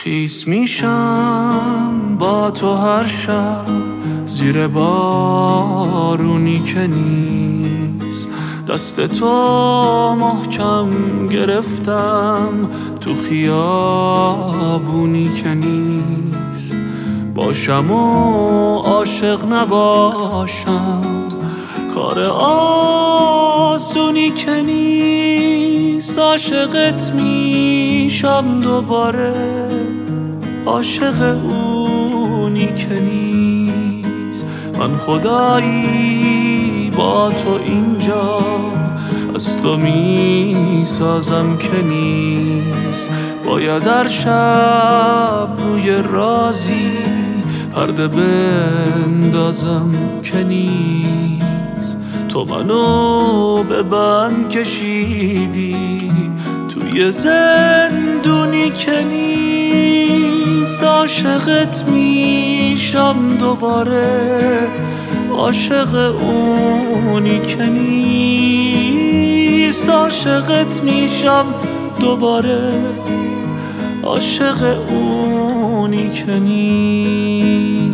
خیس میشم با تو هر شب زیر بارونی که نیست، دست تو محکم گرفتم تو خیابونی که نیست. باشم و عاشق نباشم کار آسونی که نیست. عاشقت میشم دوباره، عاشق اونی که نیست. من خدایی با تو اینجا از تو میسازم که نیست. باید هر شب روی رازی پرده بندازم که نیست. تو منو به بند کشیدی توی زندونی که نیست. عاشقت میشم دوباره، عاشق اونی که نیست. عاشقت میشم دوباره، عاشق اونی که نیست.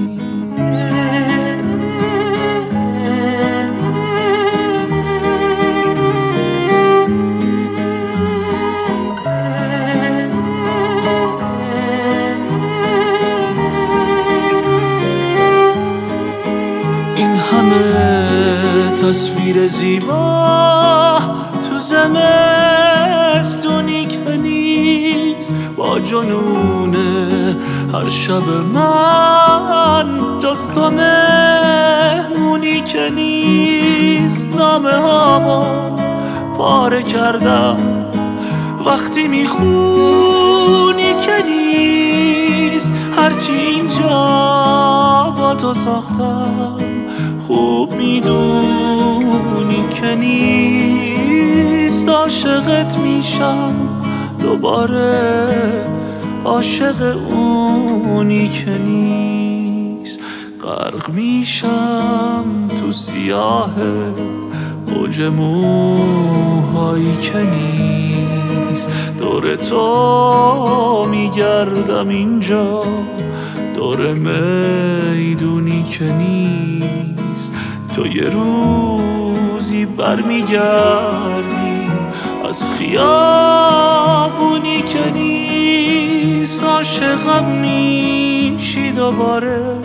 این همه تصویر زیبا تو زمستونی که نیست. با جنون هر شب من جز تو مهمونی که نیست. نامه هامو پاره کردم وقتی میخونی که نیست. هرچی اینجا با تو ساختم خوب میدونی که نیست. عاشقت میشم دوباره، عاشق اونی که نیست. غرق میشم تو سیاه موج موهایی که نیست. دور تو میگردم اینجا، دور میدونی که نیست. تو یه روزی برمیگردی از خیابونی که نیست. عاشقم میشی دوباره،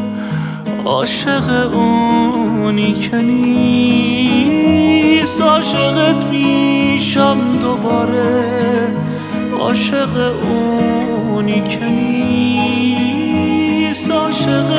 عاشق اونی که نیست. عاشقت میشم دوباره، عاشق اونی که نیست. عاشق